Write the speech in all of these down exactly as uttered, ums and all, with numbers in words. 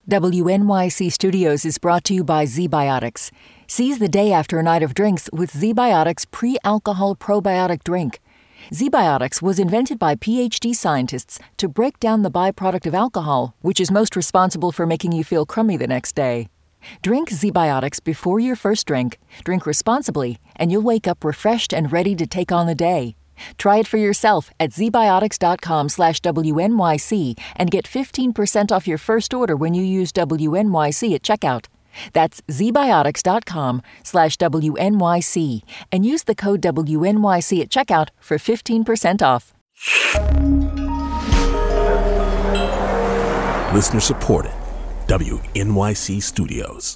W N Y C Studios is brought to you by ZBiotics. Seize the day after a night of drinks with ZBiotics pre-alcohol probiotic drink. ZBiotics was invented by P H D scientists to break down the byproduct of alcohol, which is most responsible for making you feel crummy the next day. Drink ZBiotics before your first drink, drink responsibly, and you'll wake up refreshed and ready to take on the day. Try it for yourself at zbiotics.com slash WNYC and get fifteen percent off your first order when you use W N Y C at checkout. That's zbiotics.com slash WNYC and use the code W N Y C at checkout for fifteen percent off. Listener supported. W N Y C Studios.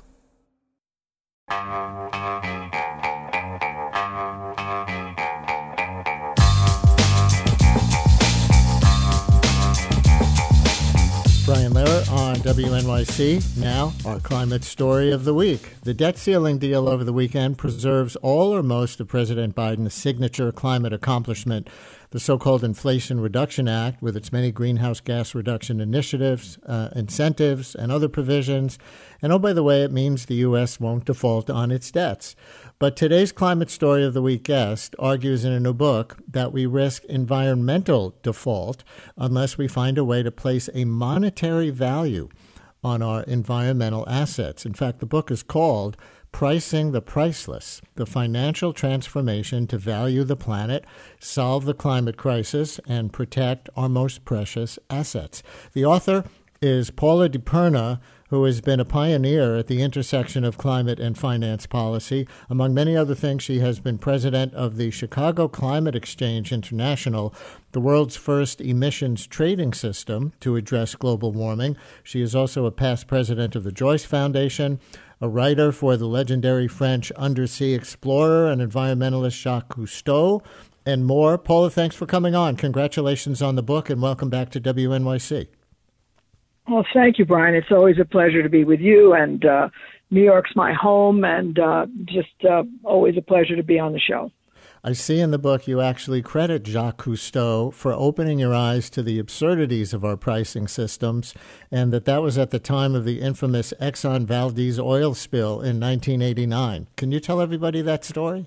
Brian Lehrer on W N Y C. Now, our climate story of the week. The debt ceiling deal over the weekend preserves all or most of President Biden's signature climate accomplishment, the so-called Inflation Reduction Act, with its many greenhouse gas reduction initiatives, uh, incentives, and other provisions. And oh, by the way, it means the U S won't default on its debts. But today's climate story of the week guest argues in a new book that we risk environmental default unless we find a way to place a monetary value on our environmental assets. In fact, the book is called Pricing the Priceless, the Financial Transformation to Value the Planet, Solve the Climate Crisis, and Protect Our Most Precious Assets. The author is Paula DiPerna, who has been a pioneer at the intersection of climate and finance policy. Among many other things, she has been president of the Chicago Climate Exchange International, the world's first emissions trading system to address global warming. She is also a past president of the Joyce Foundation, a writer for the legendary French undersea explorer and environmentalist Jacques Cousteau, and more. Paula, thanks for coming on. Congratulations on the book, and welcome back to W N Y C. Well, thank you, Brian. It's always a pleasure to be with you, and uh, New York's my home, and uh, just uh, always a pleasure to be on the show. I see in the book you actually credit Jacques Cousteau for opening your eyes to the absurdities of our pricing systems, and that that was at the time of the infamous Exxon Valdez oil spill in nineteen eighty-nine. Can you tell everybody that story?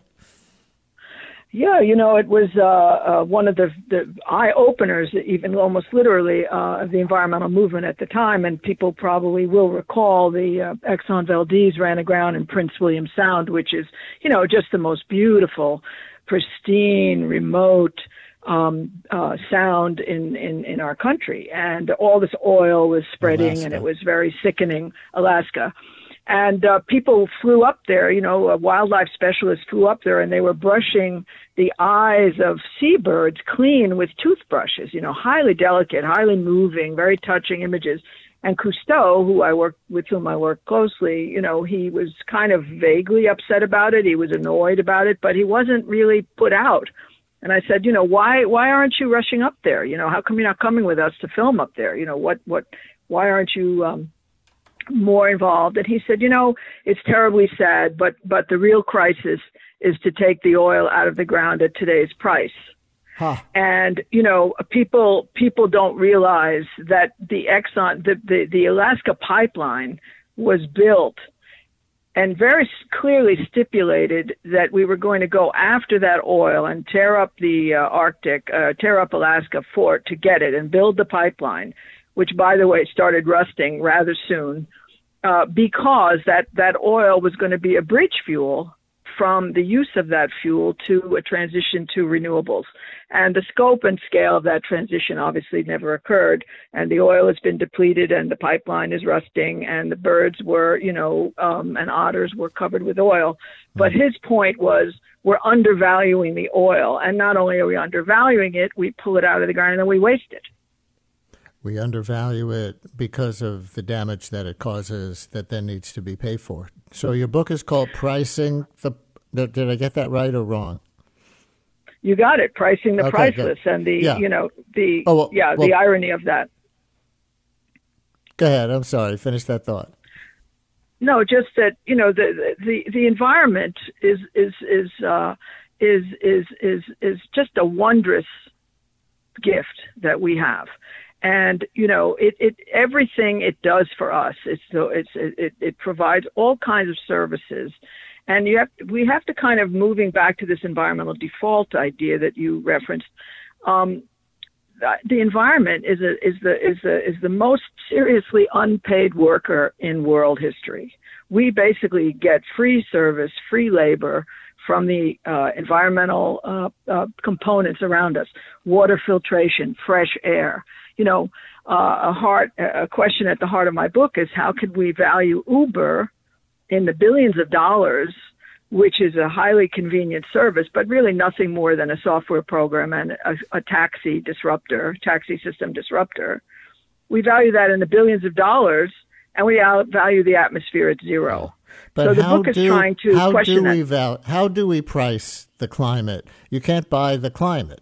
Yeah, you know, it was uh, uh, one of the, the eye-openers, even almost literally, uh, of the environmental movement at the time. And people probably will recall the uh, Exxon Valdez ran aground in Prince William Sound, which is, you know, just the most beautiful, pristine, remote um, uh, sound in, in, in our country. And all this oil was spreading, Alaska. And it was very sickening, Alaska. And uh, people flew up there, you know, uh, wildlife specialists flew up there, and they were brushing the eyes of seabirds clean with toothbrushes, you know, highly delicate, highly moving, very touching images. And Cousteau, who I work with whom I work closely, you know, he was kind of vaguely upset about it. He was annoyed about it, but he wasn't really put out. And I said, you know, why why aren't you rushing up there? You know, how come you're not coming with us to film up there? You know, what what why aren't you um more involved? And he said, you know, it's terribly sad, but but the real crisis is to take the oil out of the ground at today's price. Huh. And, you know, people people don't realize that the Exxon, the, the, the Alaska pipeline was built and very clearly stipulated that we were going to go after that oil and tear up the uh, Arctic, uh, tear up Alaska for to get it and build the pipeline, which, by the way, started rusting rather soon, uh, because that, that oil was going to be a bridge fuel from the use of that fuel to a transition to renewables. And the scope and scale of that transition obviously never occurred, and the oil has been depleted, and the pipeline is rusting, and the birds were, you know, um, and otters were covered with oil. But his point was, we're undervaluing the oil, and not only are we undervaluing it, we pull it out of the ground and then we waste it. We undervalue it because of the damage that it causes that then needs to be paid for. So your book is called Pricing the, the did I get that right or wrong? You got it. Pricing the okay, Priceless. good. And the, yeah. you know, the, oh, well, yeah, well, the irony of that. Go ahead. I'm sorry. Finish that thought. No, just that, you know, the, the, the environment is, is, is, uh, is, is, is, is just a wondrous gift that we have. And, you know, it, it everything it does for us, it's so it's it, it provides all kinds of services. And you have we have to kind of moving back to this environmental default idea that you referenced. Um, the environment is a, is the is the is the most seriously unpaid worker in world history. We basically get free service, free labor from the uh, environmental uh, uh, components around us: water filtration, fresh air. You know, uh, a heart a question at the heart of my book is how could we value Uber in the billions of dollars, which is a highly convenient service, but really nothing more than a software program and a, a taxi disruptor, taxi system disruptor. We value that in the billions of dollars, and we value the atmosphere at zero. But so the how book is do, trying to how question do we that. val- How do we price the climate? You can't buy the climate.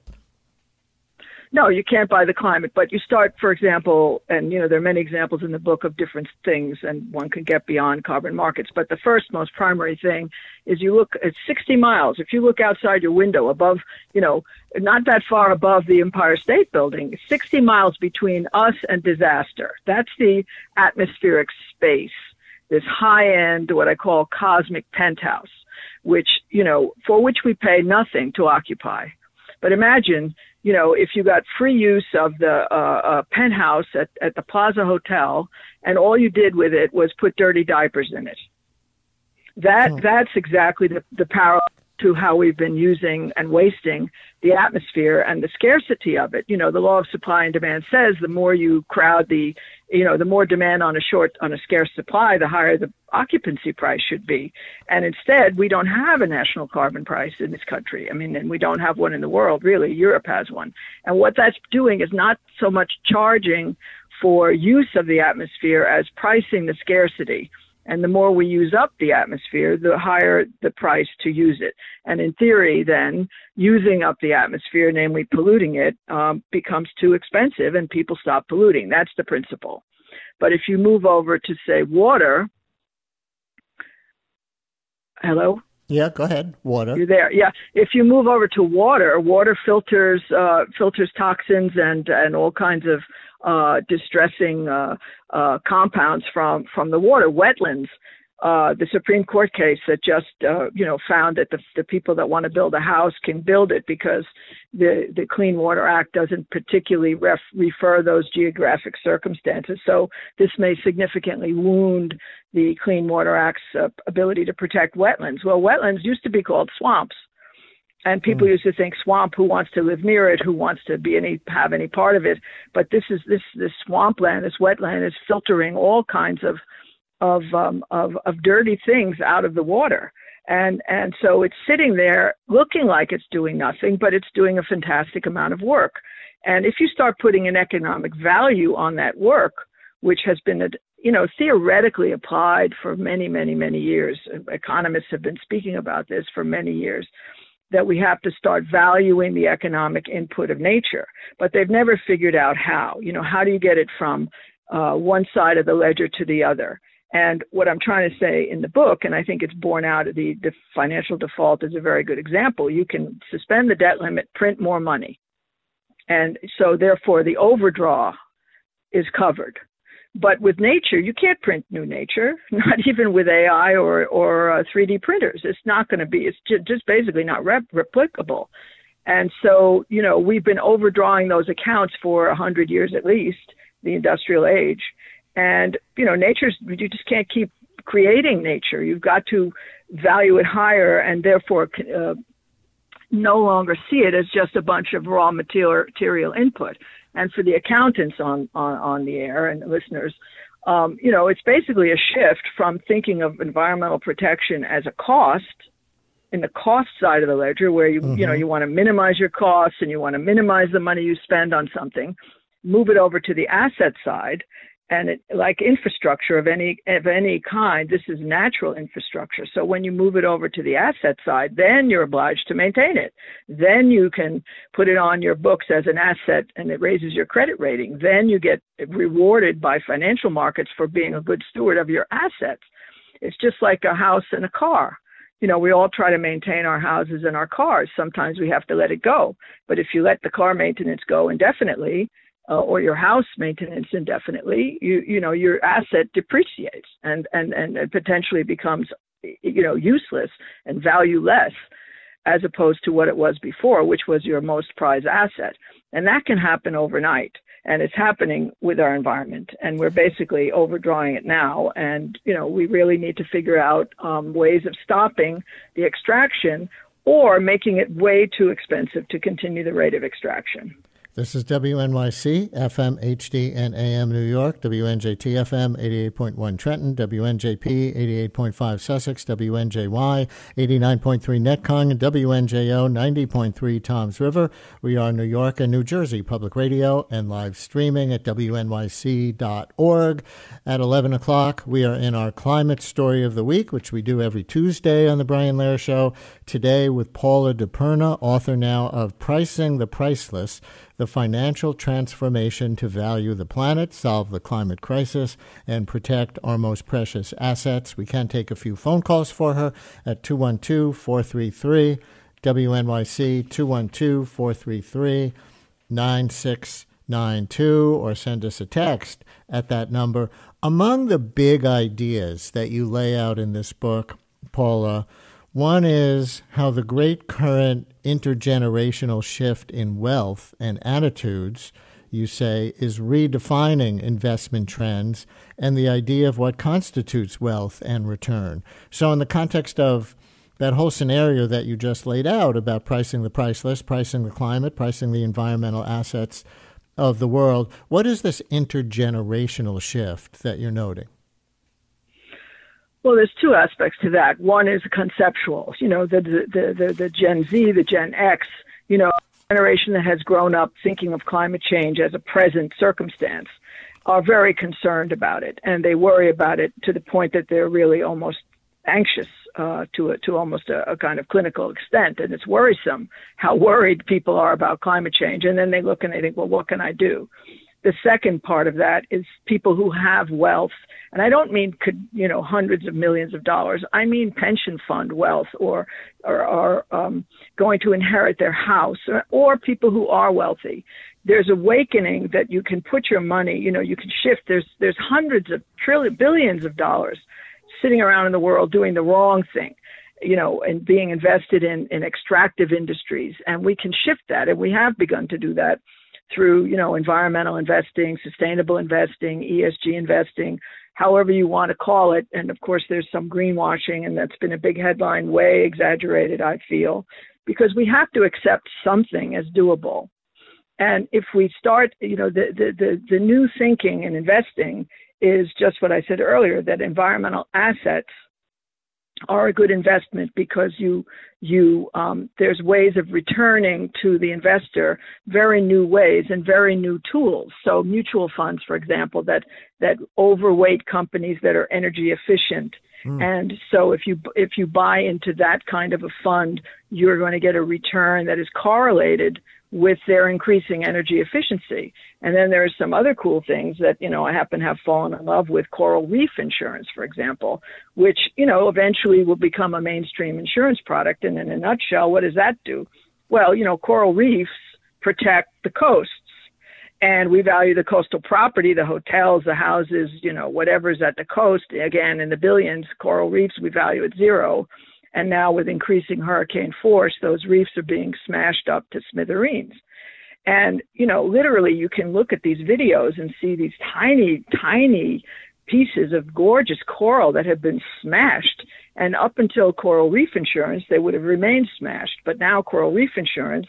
No, you can't buy the climate, but you start, for example, and, you know, there are many examples in the book of different things, and one can get beyond carbon markets. But the first most primary thing is you look at sixty miles. If you look outside your window above, you know, not that far above the Empire State Building, sixty miles between us and disaster. That's the atmospheric space, this high-end, what I call cosmic penthouse, which, you know, for which we pay nothing to occupy. But imagine, you know, if you got free use of the uh, uh, penthouse at, at the Plaza Hotel, and all you did with it was put dirty diapers in it. That oh. That's exactly the, the parallel to how we've been using and wasting the atmosphere and the scarcity of it. You know, the law of supply and demand says the more you crowd the, you know, the more demand on a short, on a scarce supply, the higher the occupancy price should be. And instead, we don't have a national carbon price in this country. I mean, and we don't have one in the world, really. Europe has one. And what that's doing is not so much charging for use of the atmosphere as pricing the scarcity. And the more we use up the atmosphere, the higher the price to use it. And in theory, then, using up the atmosphere, namely polluting it, um, becomes too expensive and people stop polluting. That's the principle. But if you move over to, say, water, hello? Yeah, go ahead. Water. You're there. Yeah. If you move over to water, water filters uh, filters toxins and, and all kinds of uh, distressing uh, uh, compounds from, from the water. Wetlands, uh, the Supreme Court case that just, uh, you know, found that the, the people that want to build a house can build it because the, the Clean Water Act doesn't particularly ref, refer those geographic circumstances. So this may significantly wound the Clean Water Act's uh, ability to protect wetlands. Well, wetlands used to be called swamps. And people mm. used to think swamp, who wants to live near it, who wants to be any have any part of it. But this is this this swampland, this wetland is filtering all kinds of of um, of of dirty things out of the water. And and so it's sitting there looking like it's doing nothing, but it's doing a fantastic amount of work. And if you start putting an economic value on that work, which has been, you know, theoretically applied for many, many, many years, economists have been speaking about this for many years, that we have to start valuing the economic input of nature, but they've never figured out how. You know, how do you get it from uh, one side of the ledger to the other? And what I'm trying to say in the book, and I think it's borne out of the, the financial default is a very good example. You can suspend the debt limit, print more money. And so therefore the overdraw is covered. But with nature, you can't print new nature, not even with A I or, or uh, three D printers. It's not going to be, it's ju- just basically not rep- replicable. And so, you know, we've been overdrawing those accounts for one hundred years at least, the industrial age. And, you know, nature's, you just can't keep creating nature. You've got to value it higher and therefore uh, no longer see it as just a bunch of raw material, material input. And for the accountants on, on, on the air and the listeners, um, you know, it's basically a shift from thinking of environmental protection as a cost in the cost side of the ledger, where you, mm-hmm. you know, you want to minimize your costs and you want to minimize the money you spend on something, move it over to the asset side. And it, like infrastructure of any of any kind, this is natural infrastructure. So when you move it over to the asset side, then you're obliged to maintain it. Then you can put it on your books as an asset and it raises your credit rating. Then you get rewarded by financial markets for being a good steward of your assets. It's just like a house and a car. You know, we all try to maintain our houses and our cars. Sometimes we have to let it go. But if you let the car maintenance go indefinitely, uh, or your house maintenance indefinitely, you you know your asset depreciates and and and it potentially becomes you know useless and valueless, as opposed to what it was before, which was your most prized asset. And that can happen overnight. And it's happening with our environment. And we're basically overdrawing it now. And, you know, we really need to figure out um, ways of stopping the extraction or making it way too expensive to continue the rate of extraction. This is W N Y C, F M, H D, and A M New York, W N J T F M, eighty-eight point one Trenton, W N J P, eighty-eight point five Sussex, W N J Y, eighty-nine point three Netcong, and W N J O, ninety point three Toms River. We are New York and New Jersey Public Radio and live streaming at W N Y C dot org. At eleven o'clock, we are in our Climate Story of the Week, which we do every Tuesday on The Brian Lehrer Show. Today with Paula DePerna, author now of Pricing the Priceless, The Financial Transformation to Value the Planet, Solve the Climate Crisis, and Protect Our Most Precious Assets. We can take a few phone calls for her at two one two, four three three, W N Y C, two one two, four three three, nine six nine two, or send us a text at that number. Among the big ideas that you lay out in this book, Paula, one is how the great current intergenerational shift in wealth and attitudes, you say, is redefining investment trends and the idea of what constitutes wealth and return. So in the context of that whole scenario that you just laid out about pricing the priceless, pricing the climate, pricing the environmental assets of the world, what is this intergenerational shift that you're noting? Well, there's two aspects to that. One is conceptual, you know, the, the, the, the Gen Z, the Gen X, you know, generation that has grown up thinking of climate change as a present circumstance are very concerned about it. And they worry about it to the point that they're really almost anxious uh, to a, to almost a, a kind of clinical extent. And it's worrisome how worried people are about climate change. And then they look and they think, well, what can I do? The second part of that is people who have wealth. And I don't mean, could, you know, hundreds of millions of dollars. I mean pension fund wealth, or or, or um, going to inherit their house, or, or people who are wealthy. There's awakening that you can put your money, you know, you can shift. There's there's hundreds of trillion, billions of dollars sitting around in the world doing the wrong thing, you know, and being invested in, in extractive industries. And we can shift that. And we have begun to do that through, you know, environmental investing, sustainable investing, E S G investing, however you want to call it. And of course, there's some greenwashing, and that's been a big headline, way exaggerated, I feel, because we have to accept something as doable. And if we start, you know, the, the, the, the new thinking and investing is just what I said earlier, that environmental assets are a good investment because you you um, there's ways of returning to the investor very new ways and very new tools. So mutual funds, for example, that that overweight companies that are energy efficient. Mm. And so if you if you buy into that kind of a fund, you're going to get a return that is correlated with their increasing energy efficiency. And then there's some other cool things that, you know, I happen to have fallen in love with, coral reef insurance, for example, which, you know, eventually will become a mainstream insurance product. And in a nutshell, what does that do? Well, you know, coral reefs protect the coasts, and we value the coastal property, the hotels, the houses, you know, whatever's at the coast. Again, in the billions, coral reefs, we value at zero. And now with increasing hurricane force, those reefs are being smashed up to smithereens. And, you know, literally you can look at these videos and see these tiny, tiny pieces of gorgeous coral that have been smashed. And up until coral reef insurance, they would have remained smashed. But now coral reef insurance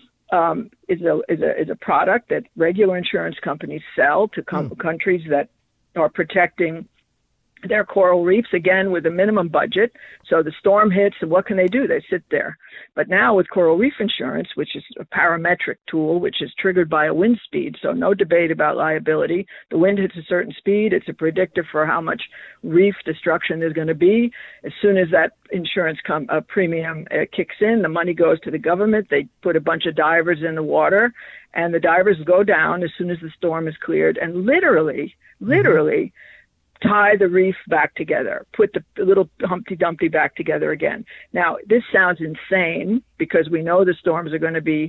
um, is a is a is a product that regular insurance companies sell to com- mm. countries that are protecting their coral reefs, again, with a minimum budget. So the storm hits, and what can they do? They sit there. But now with coral reef insurance, which is a parametric tool, which is triggered by a wind speed, so no debate about liability. The wind hits a certain speed. It's a predictor for how much reef destruction there's going to be. As soon as that insurance com- uh, premium uh, kicks in, the money goes to the government. They put a bunch of divers in the water, and the divers go down as soon as the storm is cleared. And literally, literally, mm-hmm. tie the reef back together, put the little Humpty Dumpty back together again. Now, this sounds insane because we know the storms are going to be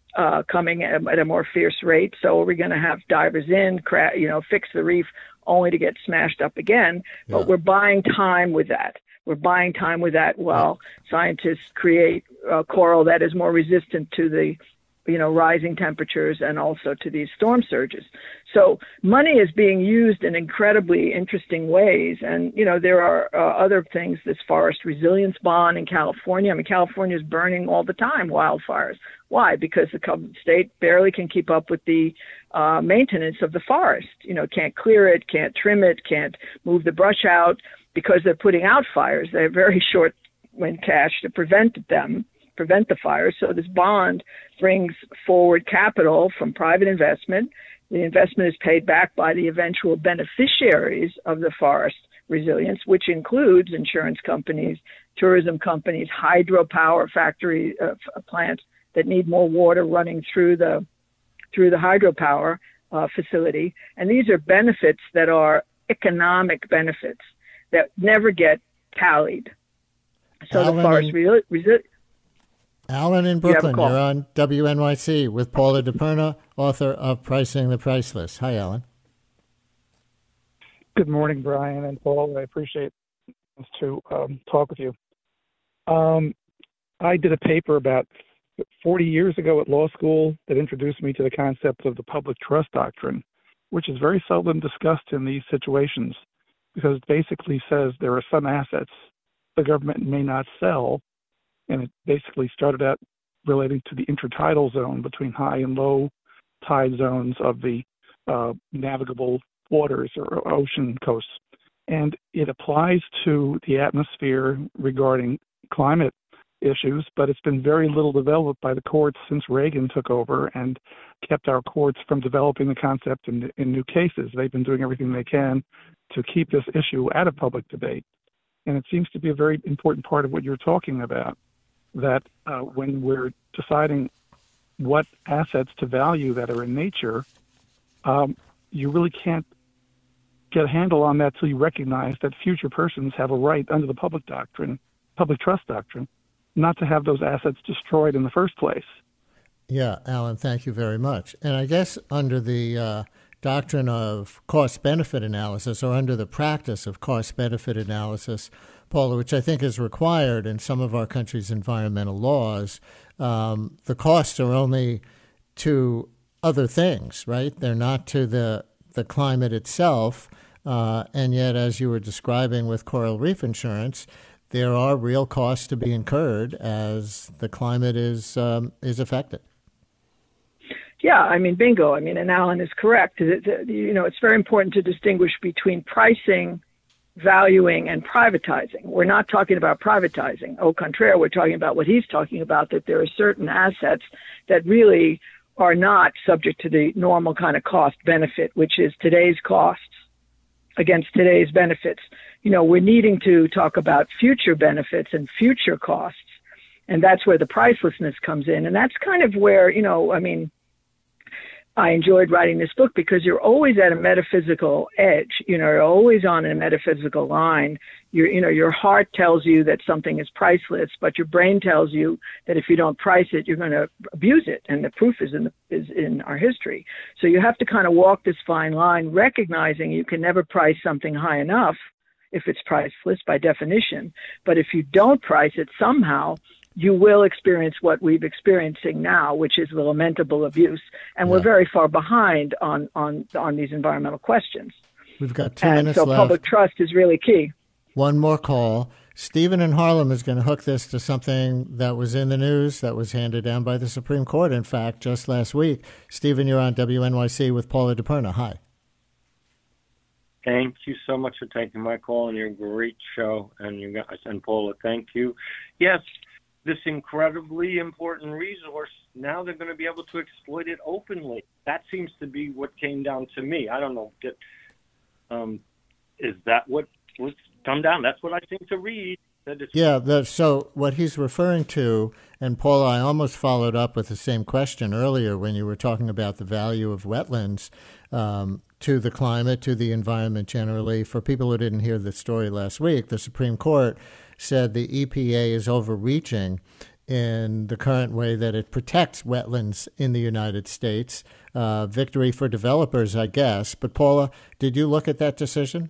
uh, coming at, at a more fierce rate. So are we going to have divers in, cra- you know, fix the reef only to get smashed up again? Yeah. But we're buying time with that. We're buying time with that while yeah. scientists create uh, coral that is more resistant to the, you know, rising temperatures and also to these storm surges. So money is being used in incredibly interesting ways. And, you know, there are uh, other things, this forest resilience bond in California. I mean, California is burning all the time, wildfires. Why? Because the state barely can keep up with the uh, maintenance of the forest. You know, can't clear it, can't trim it, can't move the brush out because they're putting out fires. They're very short in cash to prevent them, prevent the fires. So this bond brings forward capital from private investment. The investment is paid back by the eventual beneficiaries of the forest resilience, which includes insurance companies, tourism companies, hydropower factory uh, plants that need more water running through the through the hydropower uh, facility. And these are benefits that are economic benefits that never get tallied. So Alan the forest resilience. Resi- Alan in Brooklyn, you you're on W N Y C with Paula DePerna, author of Pricing the Priceless. Hi, Alan. Good morning, Brian and Paul. I appreciate this to um, talk with you. Um, I did a paper about forty years ago at law school that introduced me to the concept of the public trust doctrine, which is very seldom discussed in these situations because it basically says there are some assets the government may not sell. And it basically started out relating to the intertidal zone between high and low tide zones of the uh, navigable waters or ocean coasts. And it applies to the atmosphere regarding climate issues, but it's been very little developed by the courts since Reagan took over and kept our courts from developing the concept in, in new cases. They've been doing everything they can to keep this issue out of public debate. And it seems to be a very important part of what you're talking about, that uh, when we're deciding what assets to value that are in nature, um, you really can't get a handle on that till you recognize that future persons have a right under the public doctrine, public trust doctrine, not to have those assets destroyed in the first place. Yeah, Alan, thank you very much. And I guess under the uh, doctrine of cost-benefit analysis, or under the practice of cost-benefit analysis, Paula, which I think is required in some of our country's environmental laws, um, the costs are only to other things, right? They're not to the the climate itself. Uh, and yet, as you were describing with coral reef insurance, there are real costs to be incurred as the climate is um, is affected. Yeah, I mean, bingo. I mean, and Alan is correct. You know, it's very important to distinguish between pricing, valuing, and privatizing. We're not talking about privatizing. Au contraire, we're talking about what he's talking about, that there are certain assets that really are not subject to the normal kind of cost benefit, which is today's costs against today's benefits. You know, we're needing to talk about future benefits and future costs. And that's where the pricelessness comes in. And that's kind of where, you know, I mean, I enjoyed writing this book because you're always at a metaphysical edge. You know, you're always on a metaphysical line. Your, you know, your heart tells you that something is priceless, but your brain tells you that if you don't price it, you're going to abuse it. And the proof is in the, is in our history. So you have to kind of walk this fine line, recognizing you can never price something high enough if it's priceless by definition. But if you don't price it somehow, you will experience what we're experiencing now, which is the lamentable abuse. And yeah. we're very far behind on, on, on these environmental questions. We've got two and minutes so left. Public trust is really key. One more call. Stephen in Harlem is going to hook this to something that was in the news that was handed down by the Supreme Court, in fact, just last week. Stephen, you're on W N Y C with Paula DePerna. Hi. Thank you so much for taking my call and your great show. And you guys, and Paula, thank you. Yes, this incredibly important resource, now they're going to be able to exploit it openly. That seems to be what came down to me. I don't know. Did, um, is that what was come down? That's what I think to read. Yeah, the, so what he's referring to, and Paula, I almost followed up with the same question earlier when you were talking about the value of wetlands um, to the climate, to the environment generally. For people who didn't hear the story last week, the Supreme Court said the E P A is overreaching in the current way that it protects wetlands in the United States. Uh, victory for developers, I guess. But Paula, did you look at that decision?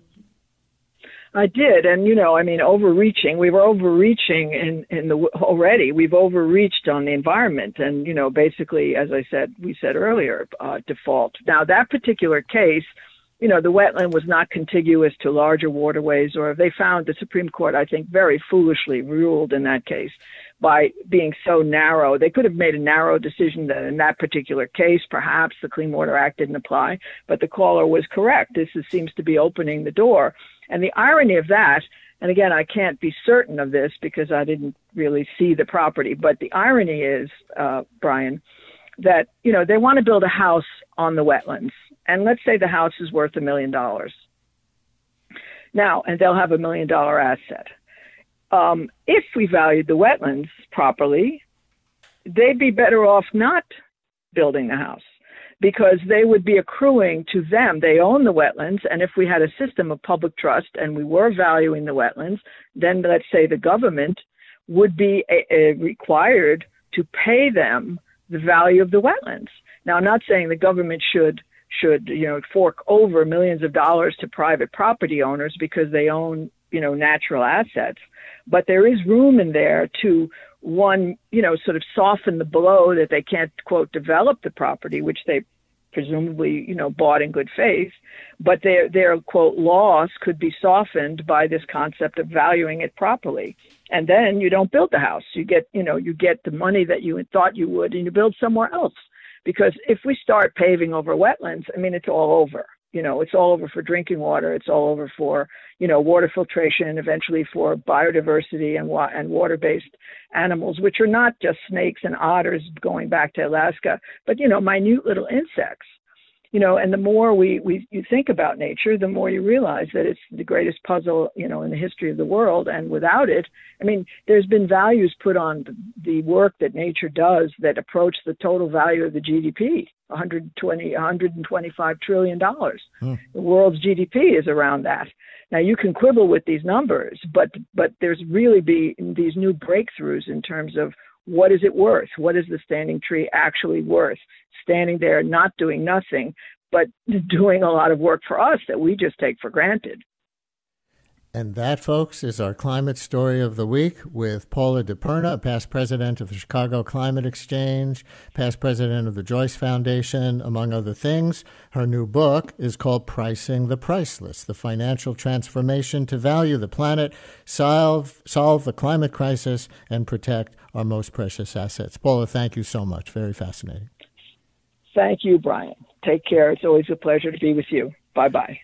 I did, and you know, I mean, overreaching. We were overreaching in in the already. We've overreached on the environment, and you know, basically, as I said, we said earlier, uh, default. Now, that particular case, you know, the wetland was not contiguous to larger waterways, or they found the Supreme Court, I think, very foolishly ruled in that case by being so narrow. They could have made a narrow decision that in that particular case, perhaps the Clean Water Act didn't apply, but the caller was correct. This is, seems to be opening the door. And the irony of that, and again, I can't be certain of this because I didn't really see the property, but the irony is, uh, Brian, that, you know, they want to build a house on the wetlands. And let's say the house is worth a million dollars. Now, and they'll have a million dollar asset. Um, if we valued the wetlands properly, they'd be better off not building the house, because they would be accruing to them. They own the wetlands, and if we had a system of public trust and we were valuing the wetlands, then let's say the government would be a, a required to pay them the value of the wetlands. Now, I'm not saying the government should should you know fork over millions of dollars to private property owners because they own you know natural assets, but there is room in there to, one, you know, sort of soften the blow that they can't, quote, develop the property, which they presumably, you know, bought in good faith, but their, their, quote, loss could be softened by this concept of valuing it properly. And then you don't build the house. You get, you know, you get the money that you thought you would, and you build somewhere else. Because if we start paving over wetlands, I mean, it's all over. You know, it's all over for drinking water. It's all over for, you know, water filtration, eventually for biodiversity and wa- and water-based animals, which are not just snakes and otters going back to Alaska, but, you know, minute little insects. You know, and the more we, we you think about nature, the more you realize that it's the greatest puzzle, you know, in the history of the world. And without it, I mean, there's been values put on the work that nature does that approach the total value of the G D P, one hundred twenty, one hundred twenty-five trillion dollars. Hmm. The world's G D P is around that. Now, you can quibble with these numbers, but but there's really be these new breakthroughs in terms of what is it worth? What is the standing tree actually worth? Standing there, not doing nothing, but doing a lot of work for us that we just take for granted. And that, folks, is our climate story of the week with Paula DePerna, past president of the Chicago Climate Exchange, past president of the Joyce Foundation, among other things. Her new book is called Pricing the Priceless, The Financial Transformation to Value the Planet, Solve, solve the Climate Crisis, and Protect our Most Precious Assets. Paula, thank you so much. Very fascinating. Thank you, Brian. Take care. It's always a pleasure to be with you. Bye-bye.